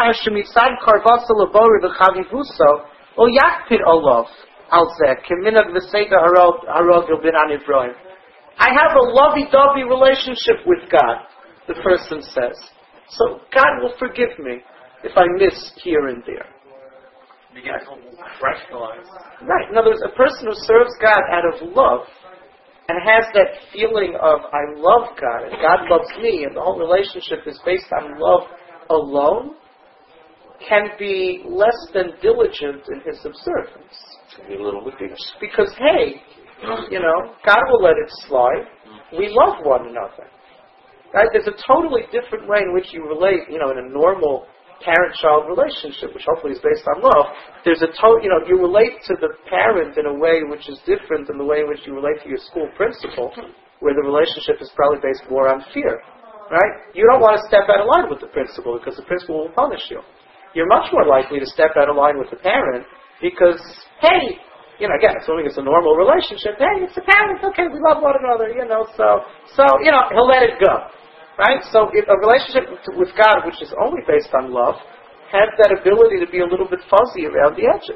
have a lovey-dovey relationship with God, the person says. So God will forgive me if I miss here and there. You get rationalized. Right. In other words, a person who serves God out of love and has that feeling of, I love God and God loves me and the whole relationship is based on love alone, can be less than diligent in his observance. Be a little wickedness. Because, hey, you know, God will let it slide. We love one another. Right? There's a totally different way in which you relate, you know, in a normal parent-child relationship, which hopefully is based on love. There's a to- you know, you relate to the parent in a way which is different than the way in which you relate to your school principal, where the relationship is probably based more on fear. Right? You don't want to step out of line with the principal because the principal will punish you. You're much more likely to step out of line with the parent because, hey, you know, again, assuming it's a normal relationship, hey, it's a parent, okay, we love one another, you know, so, so, you know, he'll let it go. Right? So if a relationship with God, which is only based on love, has that ability to be a little bit fuzzy around the edges.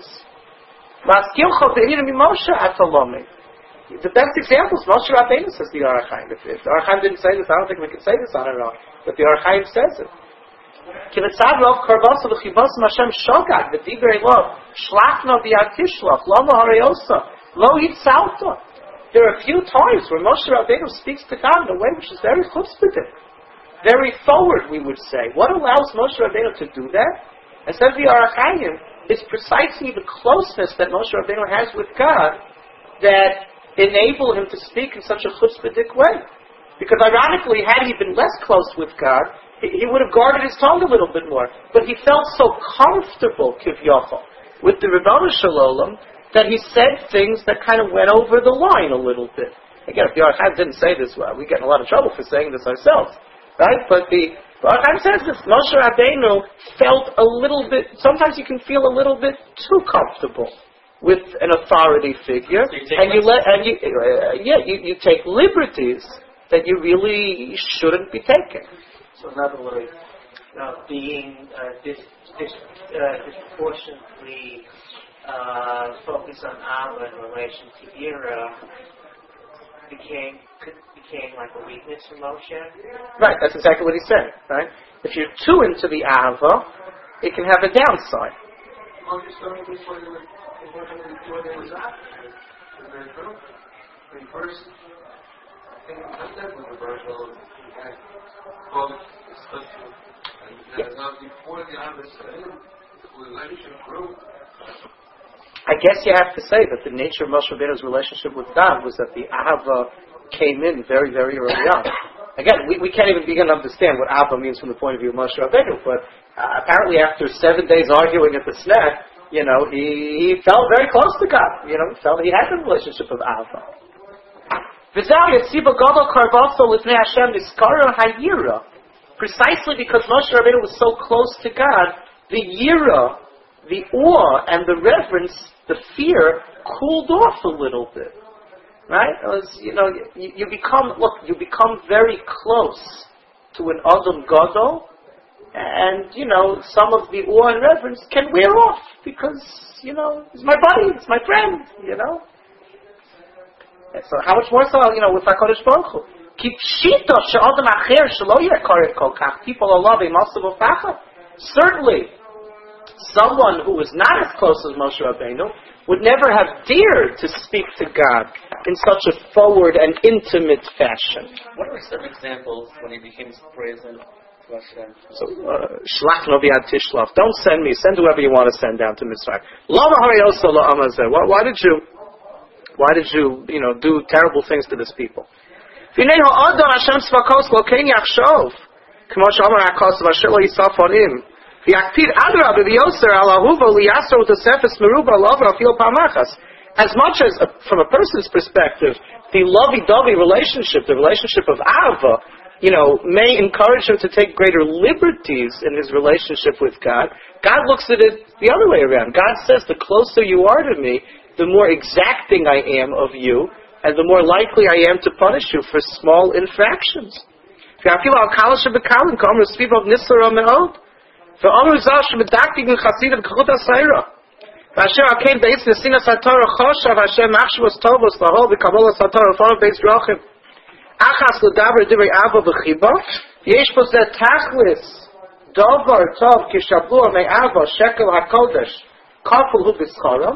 The best example is Moshe Rabbeinu, says the Ohr HaChaim. If, if the Ohr HaChaim didn't say this, I don't think we could say this on our own. But the Ohr HaChaim says it. There are a few times where Moshe Rabbeinu speaks to God in a way which is very chutzpahdik, very forward, we would say. What allows Moshe Rabbeinu to do that? And says the Ohr HaChaim, it's precisely the closeness that Moshe Rabbeinu has with God that enable him to speak in such a chutzpahdik way. Because ironically, had he been less close with God, he, he would have guarded his tongue a little bit more. But he felt so comfortable, kivyochel, with the Rebbeinu Shalom, that he said things that kind of went over the line a little bit. Again, if the Ohr HaChaim didn't say this, well, we get in a lot of trouble for saying this ourselves. Right? But the Ohr HaChaim says this, Moshe Rabbeinu felt a little bit, sometimes you can feel a little bit too comfortable with an authority figure, so you and you let, and you, uh, yeah, you, you take liberties that you really shouldn't be taking. So in other words, uh, being uh, dis, dis, uh, disproportionately uh, focused on Abba in relation to Yira became became like a weakness for Moshe. Right, that's exactly what he's saying. Right, if you're too into the Ahava, it can have a downside. Well, just starting with what it was, what it was after. The first thing I said was the virtual and both special and now before the other side, the relationship grew. I guess you have to say that the nature of Moshe Rabbeinu's relationship with God was that the Ahava came in very, very early on. Again, we, we can't even begin to understand what Ahava means from the point of view of Moshe Rabbeinu, but uh, apparently after seven days arguing at the snack, you know, he, he felt very close to God. You know, he felt he had the relationship of Ahava. Precisely because Moshe Rabbeinu was so close to God, the Yira, the awe and the reverence, the fear, cooled off a little bit. Right? It was, you know, you, you become, look, you become very close to an Adam Gadol, and, you know, some of the awe and reverence can wear off, because, you know, he's my buddy, it's my friend, you know. And so how much more so, you know, with HaKadosh Baruch Hu? Keep shita she'adam acher shelo yekaret kol kach. People are loving masav ufacha. Certainly, someone who was not as close as Moshe Rabbeinu would never have dared to speak to God in such a forward and intimate fashion. What are some examples when he became present to Hashem? So, shlach no biad tishlach. Don't send me. Send whoever you want to send down to Mitzrayim. Lama hariyosa la amazeh. Why did you? Why did you, you know, do terrible things to this people? כמו שאומר הכוסף, אשר לא יסף עונים. ויקפיד אדרבה ויוסר על אהובו ליאסר ותוספס מרובה לעובר אפילו פעם אחת. As much as, uh, from a person's perspective, the lovey-dovey relationship, the relationship of Ahava, you know, may encourage him to take greater liberties in his relationship with God. God looks at it the other way around. God says, the closer you are to me, the more exacting I am of you, and the more likely I am to punish you for small infractions. ואשר הכן בעצם סינס התורה חושב, אשר מחשבוס טובוס להול וקבולוס התורה לפעמים בייס דרכים. אחס לדבר דברי אבא וחיבה, יש פה זה תכלס דבר טוב כשבוע מאבא שקל הקודש, כפול הוא בסחרם,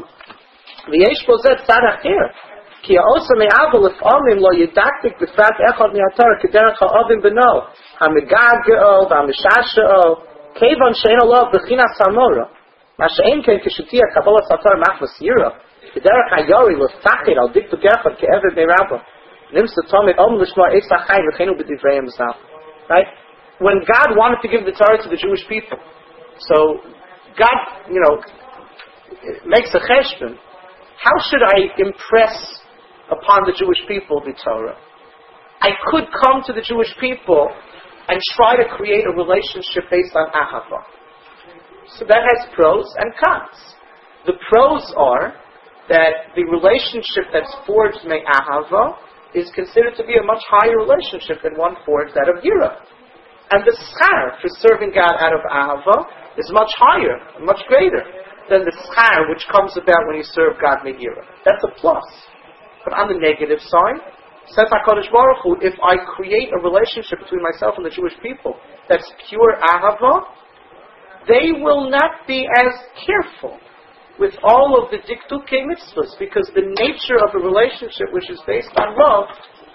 ויש פה זה צד אחר, כי העושה מאבא לפעמים לא ידקדק בפרט אחד מהתורה כדרך האבים בנו, המגעגעו והמשעשעו, כיוון שאין עליו בחינס המורה. מה שאין כן כשתהיה קבלת התורה מחמס ירא, בדרך היורי לפחד על דקדוק אחד כעבד מרבא, נמצא תמיד אומן לשמוע עץ החי וכנו בדברי המזל. Right? When God wanted to give the Torah to the Jewish people, so God, you know, makes a cheshbon. How should I impress upon the Jewish people the Torah? I could come to the Jewish people and try to create a relationship based on ahava. So that has pros and cons. The pros are that the relationship that's forged may ahava is considered to be a much higher relationship than one forged out of yira. And the schar for serving God out of ahava is much higher, much greater than the schar which comes about when you serve God me'yira. That's a plus. But on the negative side, says HaKadosh Baruch Hu, if I create a relationship between myself and the Jewish people that's pure ahava, they will not be as careful with all of the diktukei mitzvahs, because the nature of a relationship which is based on love,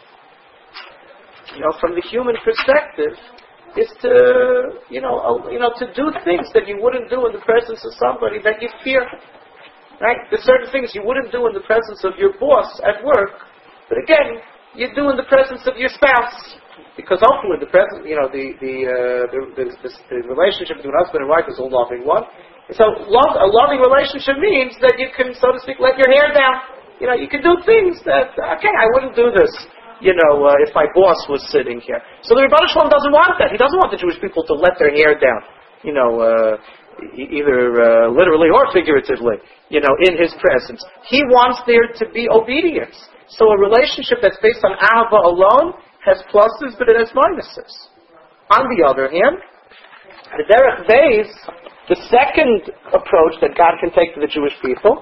you know, from the human perspective, is to, you know, uh, you know, to do things that you wouldn't do in the presence of somebody that you fear. Right? There's certain things you wouldn't do in the presence of your boss at work, but again, you do in the presence of your spouse. Because hopefully the present, you know, the the, uh, the, the, the the relationship between husband and wife is a loving one. So love, a loving relationship means that you can, so to speak, let your hair down. You know, you can do things that, okay, I wouldn't do this, you know, uh, if my boss was sitting here. So the Rebbeinu Shalom doesn't want that. He doesn't want the Jewish people to let their hair down, you know, uh, e- either uh, literally or figuratively, you know, in his presence. He wants there to be obedience. So a relationship that's based on ahava alone has pluses, but it has minuses. On the other hand, the derech beis, the second approach that God can take to the Jewish people,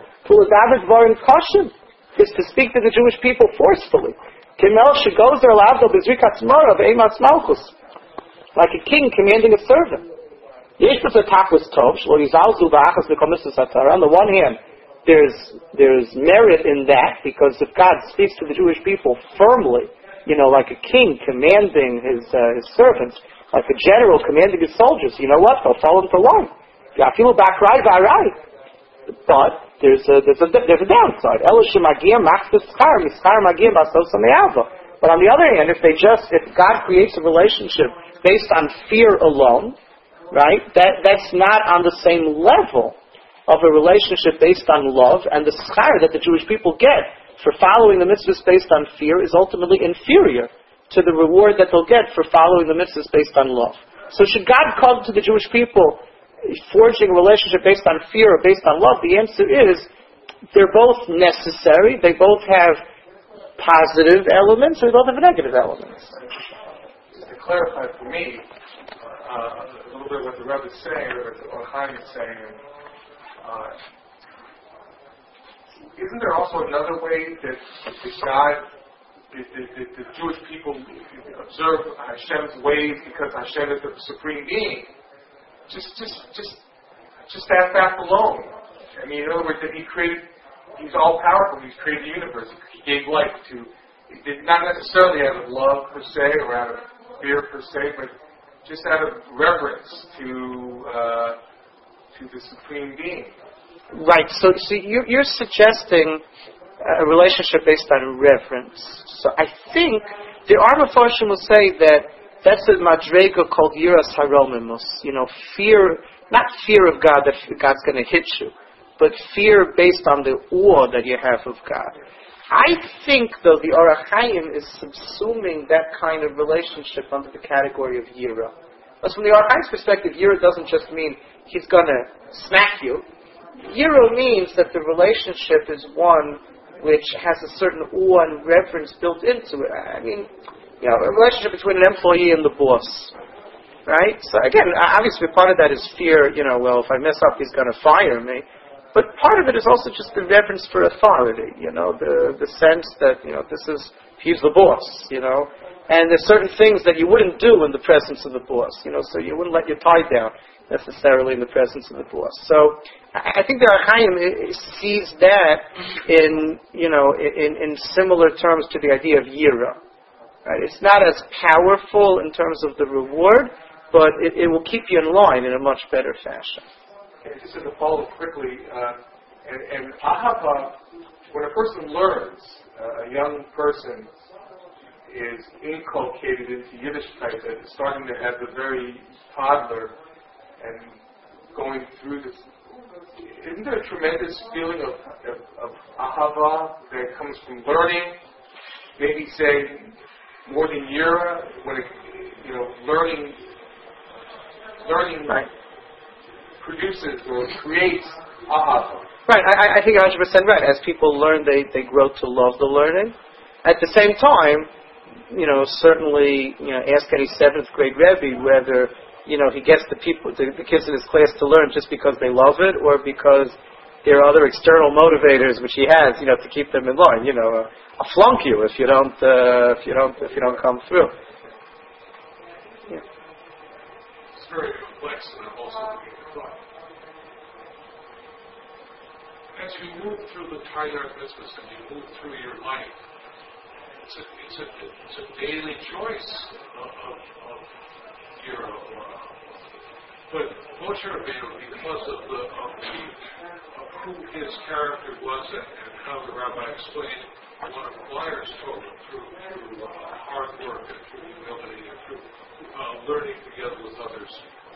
is to speak to the Jewish people forcefully. Like a king commanding a servant. On the one hand, there's there's merit in that, because if God speaks to the Jewish people firmly, you know, like a king commanding his uh, his servants, like a general commanding his soldiers, you know what? They'll fall into line. But there's a there's a there's a downside. But on the other hand, if they just if God creates a relationship based on fear alone, right? That that's not on the same level of a relationship based on love, and the schar that the Jewish people get for following the mitzvahs based on fear is ultimately inferior to the reward that they'll get for following the mitzvahs based on love. So should God come to the Jewish people forging a relationship based on fear or based on love? The answer is they're both necessary. They both have positive elements, or they both have negative elements. Just to clarify for me, uh, a little bit what the Rebbe is saying, or what Chaim is saying, uh, isn't there also another way that, that God, that, that, that the Jewish people observe Hashem's ways because Hashem is the supreme being? Just, just, just, just that fact alone. I mean, in other words, that He created, He's all powerful. He's created the universe. He gave life to, not necessarily out of love per se or out of fear per se, but just out of reverence to uh, to the supreme being. Right, so, so you're, you're suggesting a relationship based on reverence. So I think the Arba Farshim will say that That's a madrega called yiras haromimus. You know, fear, not fear of God that God's going to hit you, but fear based on the awe that you have of God. I think, though, the Orach Chaim is subsuming that kind of relationship under the category of yira. But from the Orach Chaim's perspective, yira doesn't just mean he's going to smack you. Yira means that the relationship is one which has a certain awe and reverence built into it. I mean, you know, a relationship between an employee and the boss, right? So again, obviously part of that is fear, you know, well, if I mess up, he's going to fire me. But part of it is also just the reverence for authority, you know, the the sense that, you know, this is, he's the boss, you know. And there's certain things that you wouldn't do in the presence of the boss, you know, so you wouldn't let your tie down necessarily in the presence of the boss. So I, I think the Orach Chaim sees that in, you know, in, in similar terms to the idea of yira. Right? It's not as powerful in terms of the reward, but it, it will keep you in line in a much better fashion. And just as a follow-up quickly, uh, and, and ahava, when a person learns, uh, a young person is inculcated into Yiddishkeit, that starting to have the very toddler and going through this, isn't there a tremendous feeling of, of, of ahava that comes from learning, maybe say more than yira, when it, you know, learning, learning. Right. Produces or creates ahava. Right, I, I think you're one hundred percent right. As people learn, they, they grow to love the learning. At the same time, you know, certainly, you know, ask any seventh grade Rebbe whether, you know, he gets the people, the, the kids in his class to learn just because they love it or because there are other external motivators which he has, you know, to keep them in line. You know, uh, I'll flunk you if you don't, uh, if you don't, if you don't come through. Yeah. It's very complex and also as you move through the Tayyar business and you move through your life, it's a, it's a, it's a daily choice of, of, of your, uh, but Moshe Rabbeinu, because of the of, the, of who his character was and, and how the rabbi explained what acquires Torah through, through uh, hard work and through humility and through uh, learning together with others.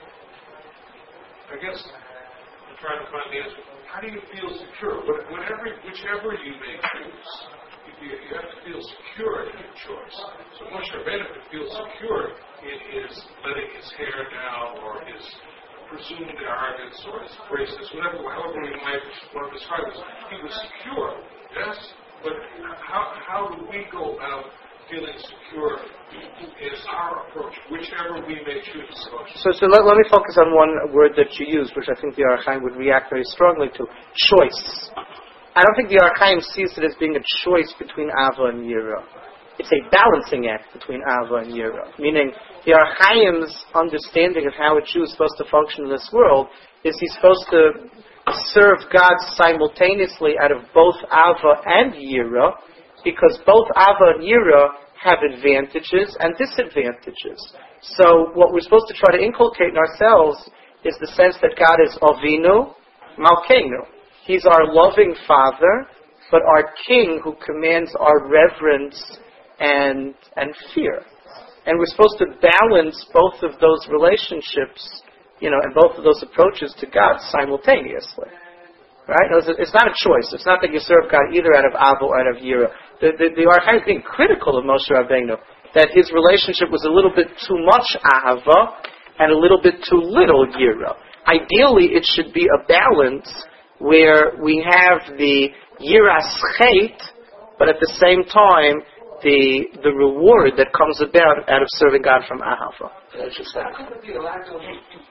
I guess I'm trying to find the answer. How do you feel secure? Whatever, whichever you may choose, you, you have to feel secure in your choice. So Moshe Rabbeinu could feel secure in his letting his hair down, or his presumed arrogance, or his braces, whatever, however we might want to describe it. He was secure, yes? But how how do we go about feeling secure is our approach, whichever we may choose. So, so let, let me focus on one word that you used, which I think the Orach Chaim would react very strongly to: choice. I don't think the Orach Chaim sees it as being a choice between Ava and Yira. It's a balancing act between Ava and Yira. Meaning, the Orach Chaim's understanding of how a Jew is supposed to function in this world is he's supposed to serve God simultaneously out of both Ava and Yira, because both Ava and Yira have advantages and disadvantages. So what we're supposed to try to inculcate in ourselves is the sense that God is Avinu, Malkeinu. He's our loving Father, but our King who commands our reverence and and fear. And we're supposed to balance both of those relationships, you know, and both of those approaches to God simultaneously. Right? It's not a choice. It's not that you serve God either out of Ava or out of Yira. The, the, the Orach Chaim is being critical of Moshe Rabbeinu, that his relationship was a little bit too much Ahava and a little bit too little Yira. Ideally, it should be a balance where we have the Yiras Chet, but at the same time, the the reward that comes about out of serving God from Ahava. That's just that. Could be a lack of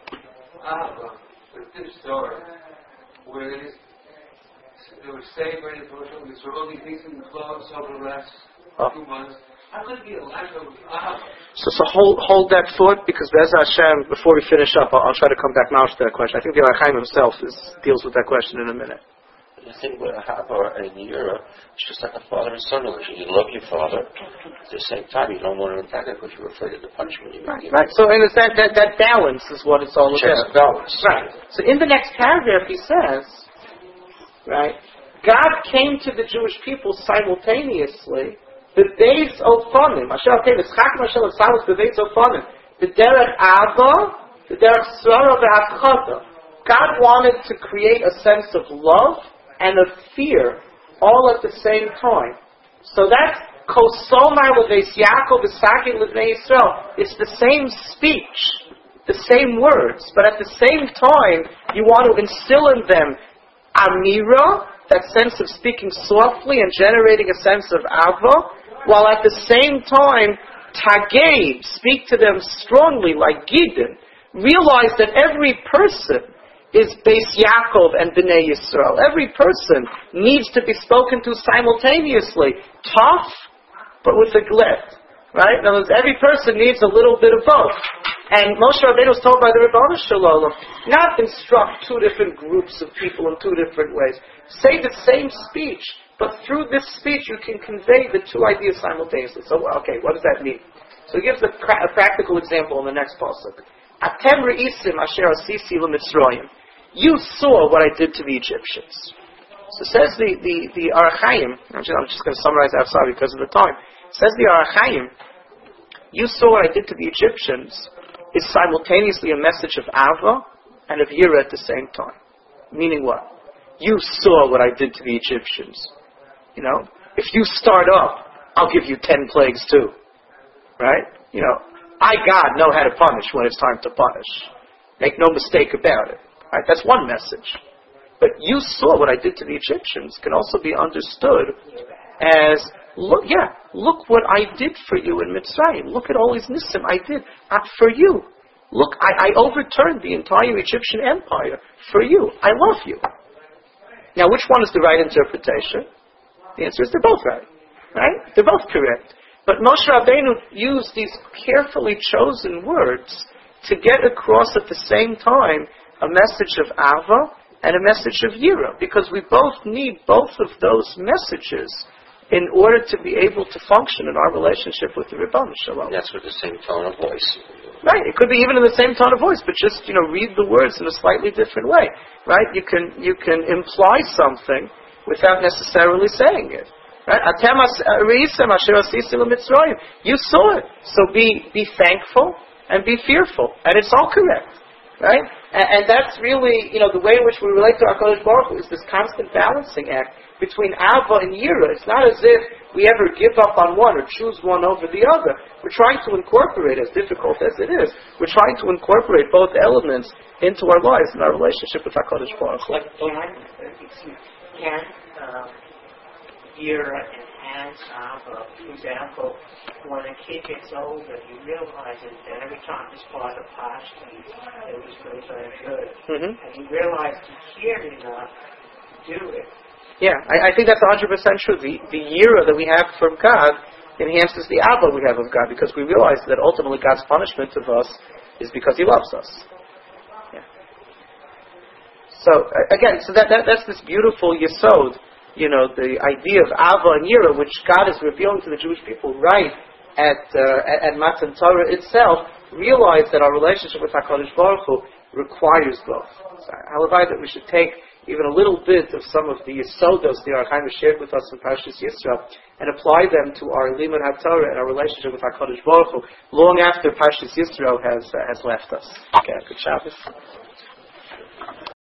Ahava with this story, where it is, they were celebrating social, they saw all these decent clothes over the last oh. few months. How could it be a lack of Ahava? So, so hold hold that thought, because Be'ez Hashem, before we finish up, I'll, I'll try to come back now to that question. I think the Orach Chaim himself is, deals with that question in a minute. The thing with Ahava and Yira, it's just like a father and son relationship. You love your father, at the same time you don't want to attack it because you're afraid of the punishment you right, may right. So in that, that that balance is what it's all about. Balance. Right. So in the next paragraph he says, right, God came to the Jewish people simultaneously Bebeis Ofonim. Asher okay, the Schakim Asher L'Salos Bebeis Ofonim. The Derech Ava, the Derech Tzara V'Hafchata. God wanted to create a sense of love and of fear all at the same time. So that's Kosomar L'Veis Yaakov V'Sakin L'Vnei Yisrael. It's the same speech, the same words, but at the same time, you want to instill in them Amira, that sense of speaking softly and generating a sense of Ava, while at the same time, Tageib, speak to them strongly like Gidon. Realize that every person is Beis Yaakov and Bnei Yisrael. Every person needs to be spoken to simultaneously. Tough, but with a glit. Right? In other words, every person needs a little bit of both. And Moshe Rabbeinu was told by the Rebbeinu Shalom, not instruct two different groups of people in two different ways. Say the same speech, but through this speech you can convey the two ideas simultaneously. So, okay, what does that mean? So he gives a, pra- a practical example in the next pasuk. Atem re'isim asher asisi l'Mitzrayim. You saw what I did to the Egyptians. So says the, the, the Arachayim, I'm just, I'm just going to summarize outside because of the time. Says the Arachayim, you saw what I did to the Egyptians is simultaneously a message of Ava and of Yira at the same time. Meaning what? You saw what I did to the Egyptians. You know, if you start up, I'll give you ten plagues too. Right? You know, I, God, know how to punish when it's time to punish. Make no mistake about it. Right? That's one message. But you saw what I did to the Egyptians can also be understood as, look, yeah, look what I did for you in Mitzrayim. Look at all these nisim I did uh, for you. Look, I, I overturned the entire Egyptian empire for you. I love you. Now, which one is the right interpretation? The answer is they're both right. Right? They're both correct. But Moshe Rabbeinu used these carefully chosen words to get across at the same time a message of Ava and a message of Yira, because we both need both of those messages in order to be able to function in our relationship with the Rebbeinu Shalom. That's with the same tone of voice. Right. It could be even in the same tone of voice, but just, you know, read the words in a slightly different way. Right? You can you can imply something without necessarily saying it. Right? You saw it. So be be thankful and be fearful. And it's all correct. Right? And, and that's really, you know, the way in which we relate to HaKadosh Baruch Hu is this constant balancing act between Ava and Yira. It's not as if we ever give up on one or choose one over the other. We're trying to incorporate, as difficult as it is, we're trying to incorporate both elements into our lives and our relationship with HaKadosh Baruch Hu. But can uh, Yira enhance Ava? For example, when a kid gets older, he realizes that every time this part of Pashto, it was very, very good. Mm-hmm. And he realized he cared enough to do it. Yeah, I, I think that's one hundred percent true. The, the Yira that we have from God enhances the Ava we have of God, because we realize that ultimately God's punishment of us is because He loves us. Yeah. So, again, so that, that that's this beautiful Yesod, you know, the idea of Ava and Yira, which God is revealing to the Jewish people right at uh, at, at Matan Torah itself. Realize that our relationship with HaKadosh Baruch Hu requires both. So, however, that we should take even a little bit of some of the Yesodos the Archaim shared with us in Parshas Yisro and apply them to our Limud HaTorah and our relationship with HaKadosh Baruch Hu long after Parshas Yisro has uh, has left us. Okay, good Shabbos.